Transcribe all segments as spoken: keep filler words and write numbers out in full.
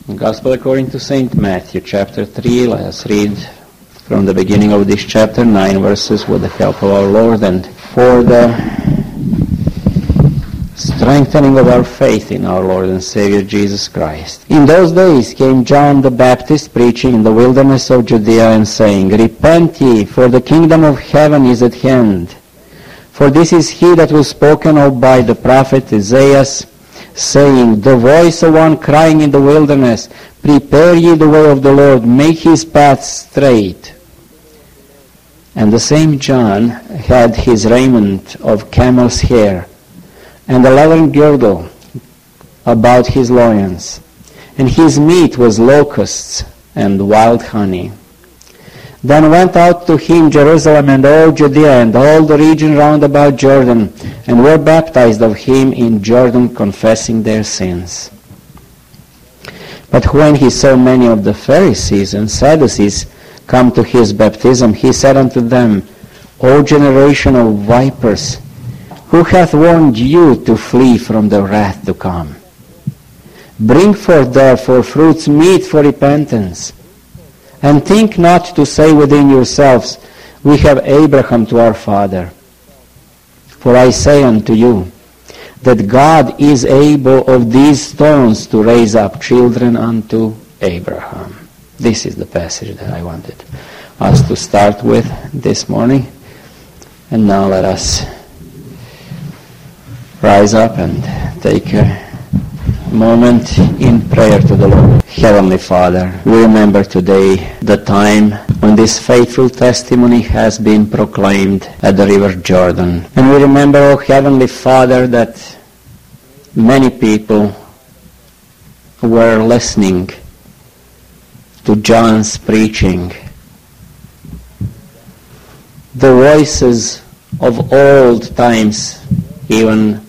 Gospel according to Saint Matthew, chapter three. Let us read from the beginning of this chapter, nine verses with the help of our Lord and for the strengthening of our faith in our Lord and Savior Jesus Christ. In those days came John the Baptist preaching in the wilderness of Judea and saying, Repent ye, for the kingdom of heaven is at hand. For this is he that was spoken of by the prophet Isaiah, saying, The voice of one crying in the wilderness, Prepare ye the way of the Lord, make his path straight. And the same John had his raiment of camel's hair, and a leathern girdle about his loins, and his meat was locusts and wild honey. Then went out to him Jerusalem and all Judea and all the region round about Jordan, and were baptized of him in Jordan, confessing their sins. But when he saw many of the Pharisees and Sadducees come to his baptism, he said unto them, O generation of vipers, who hath warned you to flee from the wrath to come? Bring forth therefore fruits meet for repentance. And think not to say within yourselves, We have Abraham to our father. For I say unto you, that God is able of these stones to raise up children unto Abraham. This is the passage that I wanted us to start with this morning. And now let us rise up and take a moment in prayer to the Lord. Heavenly Father, we remember today the time when this faithful testimony has been proclaimed at the river Jordan. And we remember, O Heavenly Father, that many people were listening to John's preaching. The voices of old times, even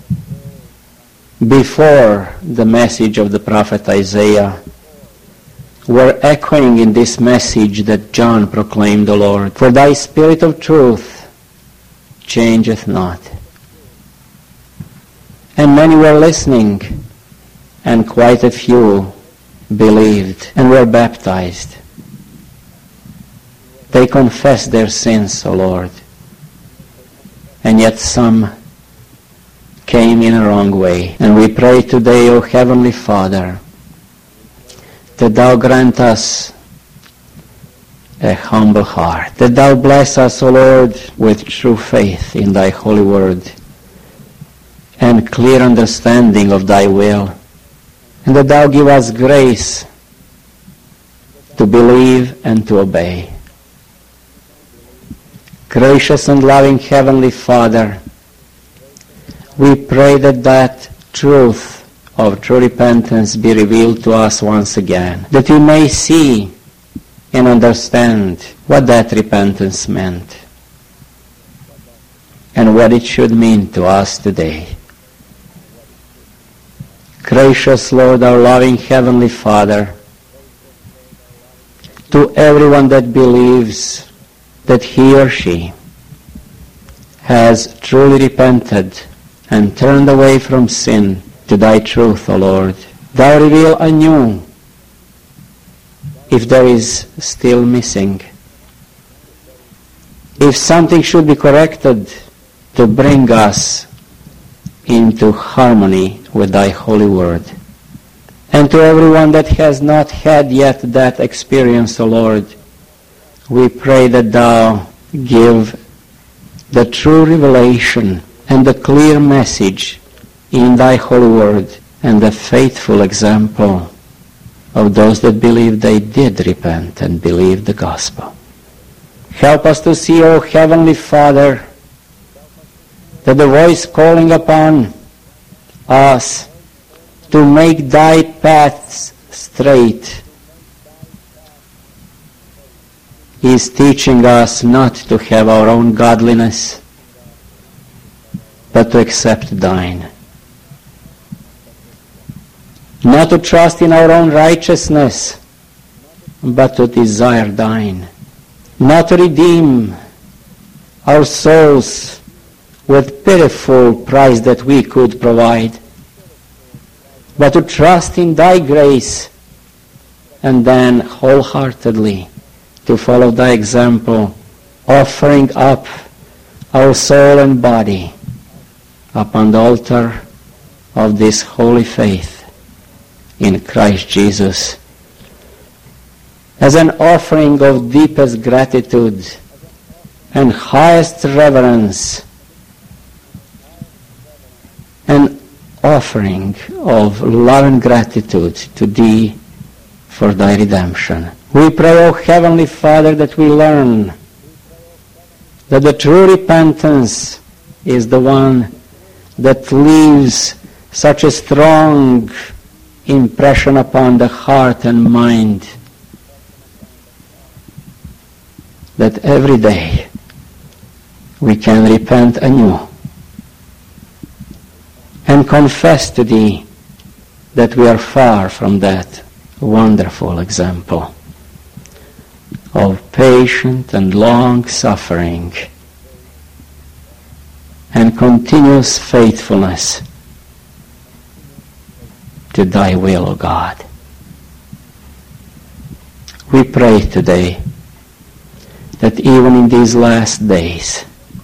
before the message of the prophet Isaiah, were echoing in this message that John proclaimed, the Lord. For thy spirit of truth changeth not. And many were listening, and quite a few believed and were baptized. They confessed their sins, O Lord. And yet some came in a wrong way. And we pray today, O Heavenly Father, that Thou grant us a humble heart, that Thou bless us, O Lord, with true faith in Thy holy word and clear understanding of Thy will, and that Thou give us grace to believe and to obey. Gracious and loving Heavenly Father, we pray that that truth of true repentance be revealed to us once again, that we may see and understand what that repentance meant and what it should mean to us today. Gracious Lord, our loving Heavenly Father, to everyone that believes that he or she has truly repented and turned away from sin to Thy truth, O Lord, Thou reveal anew if there is still missing, if something should be corrected to bring us into harmony with Thy holy word. And to everyone that has not had yet that experience, O Lord, we pray that Thou give the true revelation and the clear message in Thy holy word and the faithful example of those that believe they did repent and believe the gospel. Help us to see, O Heavenly Father, that the voice calling upon us to make Thy paths straight is teaching us not to have our own godliness, but to accept Thine. Not to trust in our own righteousness, but to desire Thine. Not to redeem our souls with pitiful price that we could provide, but to trust in Thy grace and then wholeheartedly to follow thy example, offering up our soul and body upon the altar of this holy faith in Christ Jesus, as an offering of deepest gratitude and highest reverence, an offering of love and gratitude to Thee for Thy redemption. We pray, O Heavenly Father, that we learn that the true repentance is the one that leaves such a strong impression upon the heart and mind that every day we can repent anew and confess to Thee that we are far from that wonderful example of patient and long suffering and continuous faithfulness to Thy will, O God. We pray today that even in these last days,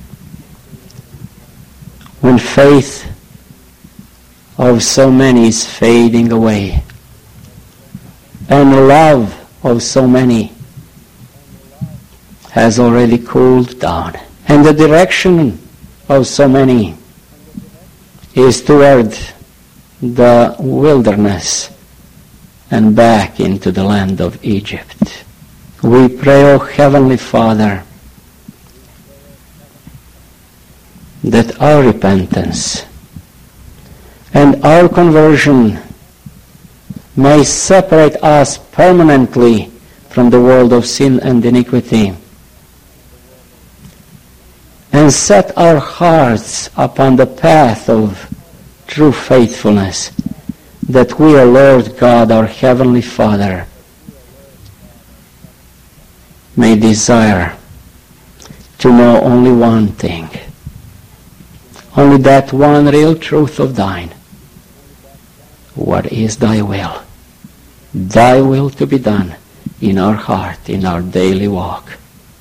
when faith of so many is fading away, and love of so many has already cooled down, and the direction of so many is toward the wilderness and back into the land of Egypt. We pray, O Heavenly Father, that our repentance and our conversion may separate us permanently from the world of sin and iniquity, and set our hearts upon the path of true faithfulness, that we, O Lord God, our Heavenly Father, may desire to know only one thing, only that one real truth of Thine. What is Thy will? Thy will to be done in our heart, in our daily walk.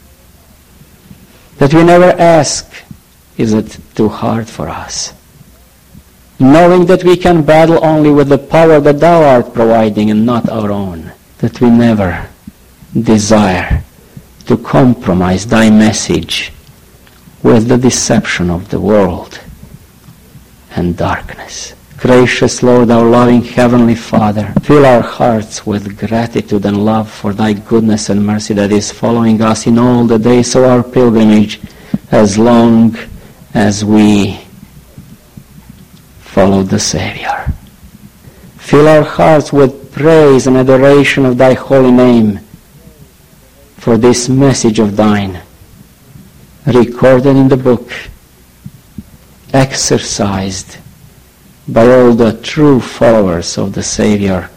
That we never ask, is it too hard for us? Knowing that we can battle only with the power that Thou art providing and not our own. That we never desire to compromise Thy message with the deception of the world and darkness. Gracious Lord, our loving Heavenly Father, fill our hearts with gratitude and love for Thy goodness and mercy that is following us in all the days of our pilgrimage, as long as we follow the Savior. Fill our hearts with praise and adoration of Thy holy name for this message of Thine, recorded in the book, exercised by all the true followers of the Savior.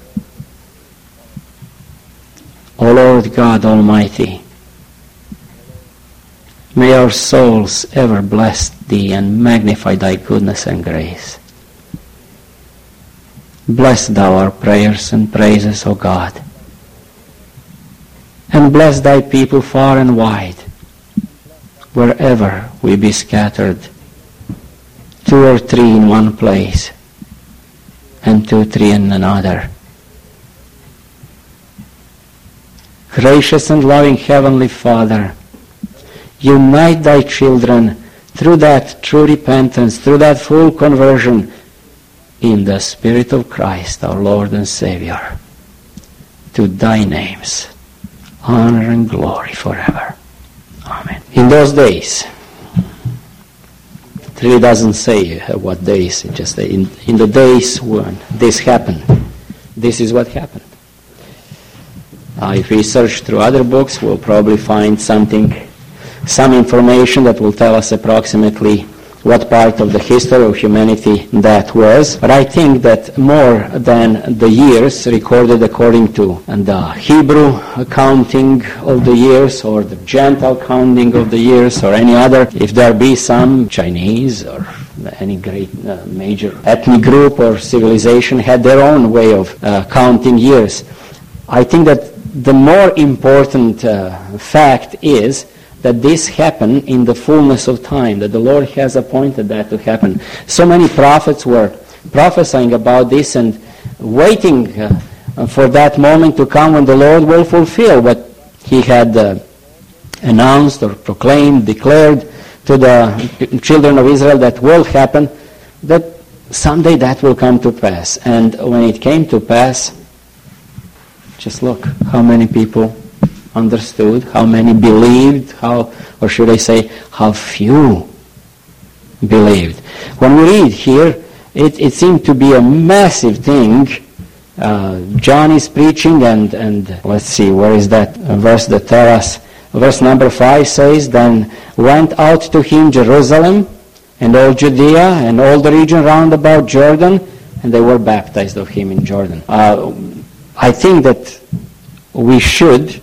O Lord God Almighty, may our souls ever bless Thee and magnify Thy goodness and grace. Bless Thou our prayers and praises, O God, and bless Thy people far and wide, wherever we be scattered, two or three in one place, and two, three in another. Gracious and loving Heavenly Father, unite Thy children through that true repentance, through that full conversion, in the Spirit of Christ, our Lord and Savior. To Thy names, honor and glory forever. Amen. In those days, it really doesn't say what days, it just in, in the days when this happened, this is what happened. Uh, if we search through other books, we'll probably find something, some information that will tell us approximately what part of the history of humanity that was. But I think that more than the years recorded according to the Hebrew counting of the years, or the Gentile counting of the years, or any other, if there be some Chinese or any great uh, major ethnic group or civilization had their own way of uh, counting years, I think that the more important uh, fact is that this happened in the fullness of time, that the Lord has appointed that to happen. So many prophets were prophesying about this and waiting uh, for that moment to come when the Lord will fulfill what he had uh, announced or proclaimed, declared to the children of Israel that will happen, that someday that will come to pass. And when it came to pass, just look how many people understood, how many believed, how, or should I say, how few believed. When we read here, it, it seemed to be a massive thing. Uh, John is preaching, and, and let's see, where is that verse that tells us? Verse number five says, "Then went out to him Jerusalem, and all Judea, and all the region round about Jordan, and they were baptized of him in Jordan." Uh, I think that we should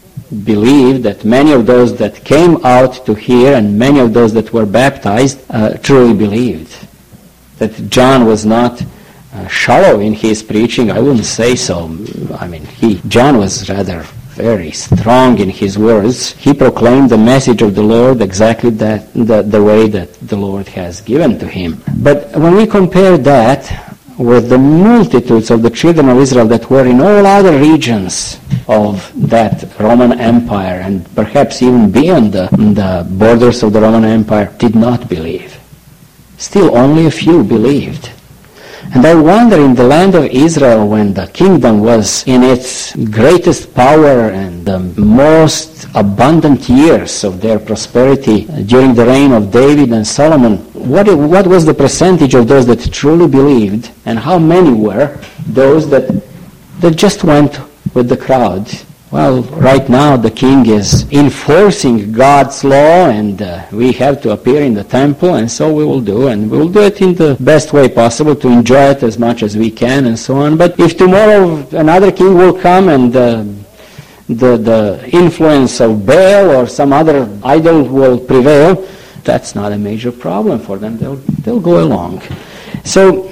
believe that many of those that came out to hear and many of those that were baptized uh, truly believed. That John was not uh, shallow in his preaching. I wouldn't say so. I mean, he John was rather very strong in his words. He proclaimed the message of the Lord exactly that the, the way that the Lord has given to him. But when we compare that with the multitudes of the children of Israel that were in all other regions of that Roman Empire, and perhaps even beyond the, the borders of the Roman Empire, did not believe. Still, only a few believed. And I wonder, in the land of Israel, when the kingdom was in its greatest power and the most abundant years of their prosperity during the reign of David and Solomon, what, what was the percentage of those that truly believed, and how many were those that, that just went with the crowd? Well, right now the king is enforcing God's law, and uh, we have to appear in the temple, and so we will do, and we will do it in the best way possible to enjoy it as much as we can, and so on. But if tomorrow another king will come and uh, the, the influence of Baal or some other idol will prevail, that's not a major problem for them. They'll, they'll go along. So,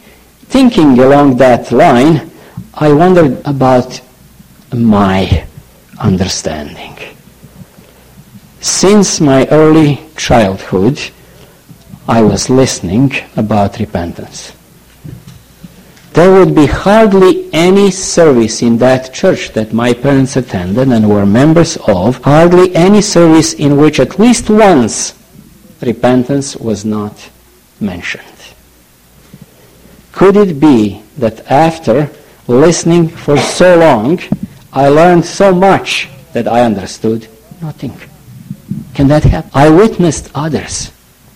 thinking along that line, I wondered about my understanding. Since my early childhood, I was listening about repentance. There would be hardly any service in that church that my parents attended and were members of, hardly any service in which at least once repentance was not mentioned. Could it be that after listening for so long, I learned so much that I understood nothing? Can that happen? I witnessed others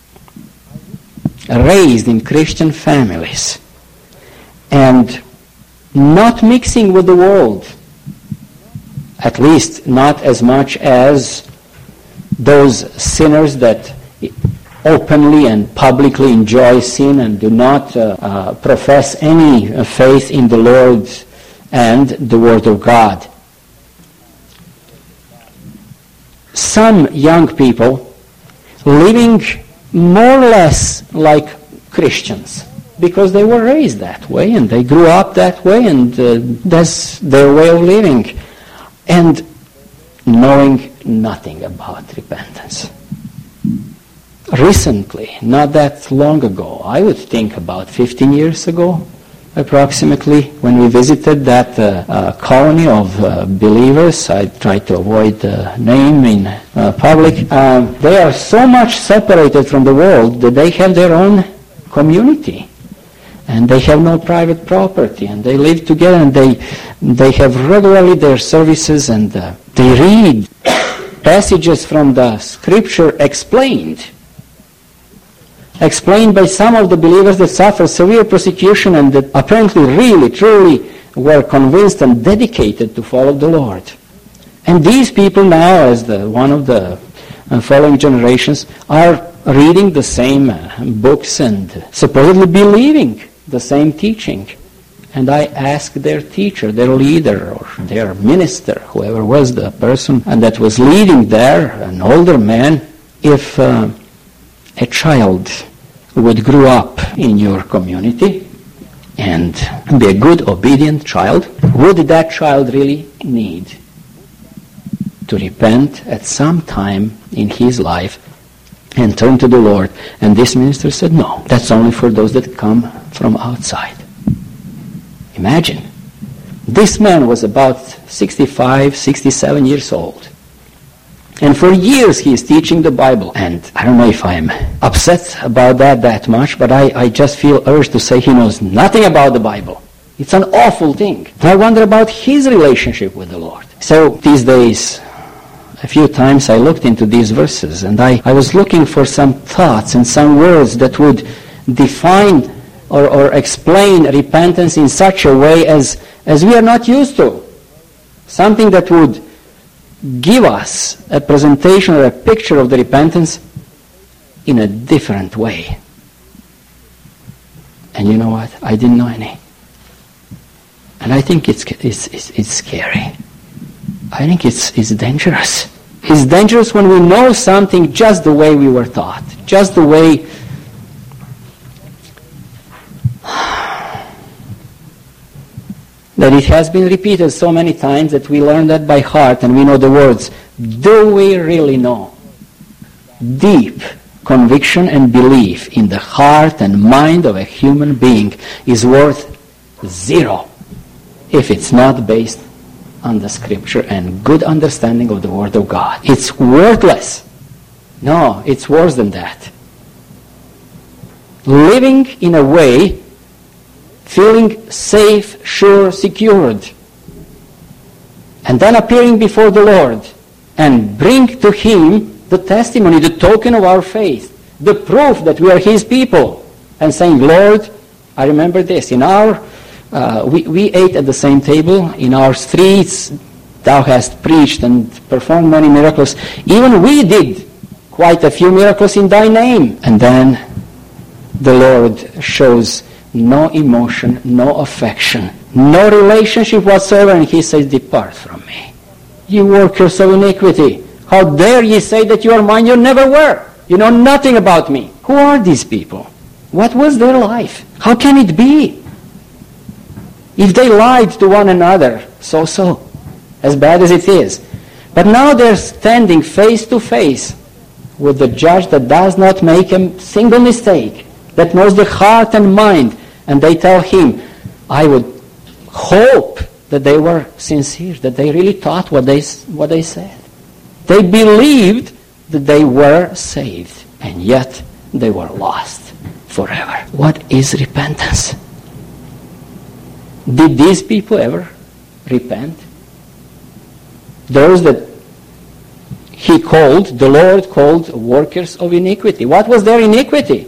raised in Christian families and not mixing with the world, at least not as much as those sinners that openly and publicly enjoy sin and do not uh, uh, profess any uh, faith in the Lord and the Word of God. Some young people living more or less like Christians because they were raised that way and they grew up that way, and uh, that's their way of living, and knowing nothing about repentance. Recently, not that long ago, I would think about fifteen years ago, approximately, when we visited that uh, uh, colony of uh, believers. I try to avoid the name in uh, public. Um, they are so much separated from the world that they have their own community, and they have no private property, and they live together, and they they have regularly their services, and uh, they read passages from the Scripture explained. explained by some of the believers that suffered severe persecution and that apparently really, truly were convinced and dedicated to follow the Lord. And these people now, as the one of the uh, following generations, are reading the same uh, books and supposedly believing the same teaching. And I asked their teacher, their leader, or their minister, whoever was the person and that was leading there, an older man, if uh, a child would grow up in your community and be a good, obedient child, would that child really need to repent at some time in his life and turn to the Lord? And this minister said, no, that's only for those that come from outside. Imagine. This man was about sixty-five, sixty-seven years old. And for years he is teaching the Bible. And I don't know if I'm upset about that that much, but I, I just feel urged to say he knows nothing about the Bible. It's an awful thing. And I wonder about his relationship with the Lord. So these days, a few times I looked into these verses, and I, I was looking for some thoughts and some words that would define or, or explain repentance in such a way as, as we are not used to. Something that would give us a presentation or a picture of the repentance in a different way. And you know what? I didn't know any. And I think it's, it's, it's, it's scary. I think it's, it's dangerous. It's dangerous when we know something just the way we were taught, just the way that it has been repeated so many times that we learn that by heart and we know the words. Do we really know? Deep conviction and belief in the heart and mind of a human being is worth zero if it's not based on the Scripture and good understanding of the Word of God. It's worthless. No, it's worse than that. Living in a way, feeling safe, sure, secured, and then appearing before the Lord and bring to Him the testimony, the token of our faith, the proof that we are His people, and saying, Lord, I remember this. In our, uh, we, we ate at the same table. In our streets, Thou hast preached and performed many miracles. Even we did quite a few miracles in Thy name. And then the Lord shows no emotion, no affection, no relationship whatsoever, and He says, depart from me, you workers of iniquity. How dare ye say that you are mine? You never were. You know nothing about me. Who are these people? What was their life? How can it be? If they lied to one another, so so, as bad as it is. But now they're standing face to face with the judge that does not make a single mistake, that knows the heart and mind, and they tell him, I would hope that they were sincere, that they really thought what they, what they said. They believed that they were saved, and yet they were lost forever. What is repentance? Did these people ever repent? Those that He called, the Lord called workers of iniquity. What was their iniquity?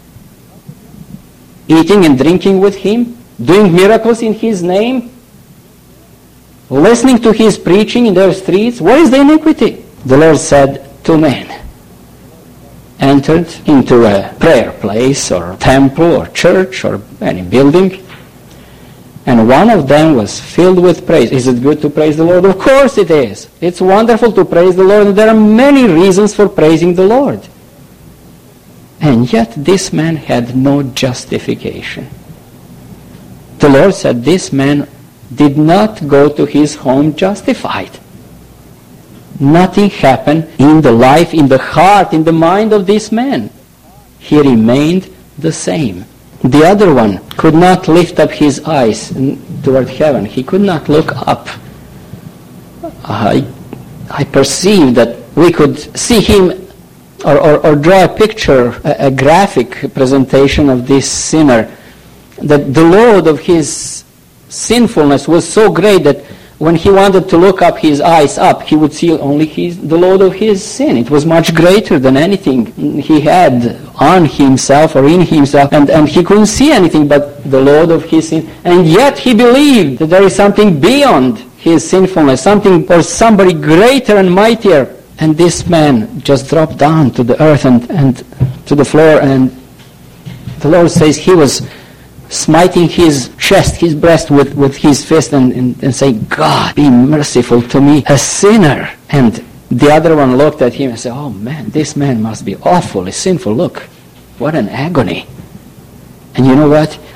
Eating and drinking with Him, doing miracles in His name, listening to His preaching in their streets. What is the iniquity? The Lord said, two men entered into a prayer place or temple or church or any building, and one of them was filled with praise. Is it good to praise the Lord? Of course it is. It's wonderful to praise the Lord, and there are many reasons for praising the Lord. And yet this man had no justification. The Lord said this man did not go to his home justified. Nothing happened in the life, in the heart, in the mind of this man. He remained the same. The other one could not lift up his eyes toward heaven. He could not look up. I, I perceive that we could see him or, or, or draw a picture, a, a graphic presentation of this sinner, that the load of his sinfulness was so great that when he wanted to look up his eyes up, he would see only his, the load of his sin. It was much greater than anything he had on himself or in himself, and, and he couldn't see anything but the load of his sin. And yet he believed that there is something beyond his sinfulness, something or somebody greater and mightier. And this man just dropped down to the earth and, and to the floor, and the Lord says he was smiting his chest, his breast with, with his fist and, and, and saying, God, be merciful to me, a sinner. And the other one looked at him and said, oh man, this man must be awfully sinful. Look, what an agony. And you know what?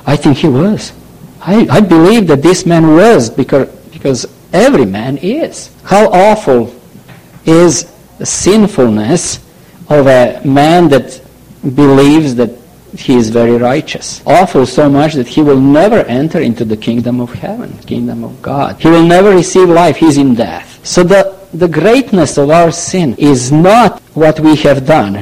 I think he was. I, I believe that this man was, because, because every man is. How awful is the sinfulness of a man that believes that he is very righteous. Awful so much that he will never enter into the kingdom of heaven, kingdom of God. He will never receive life. He is in death. So the, the greatness of our sin is not what we have done.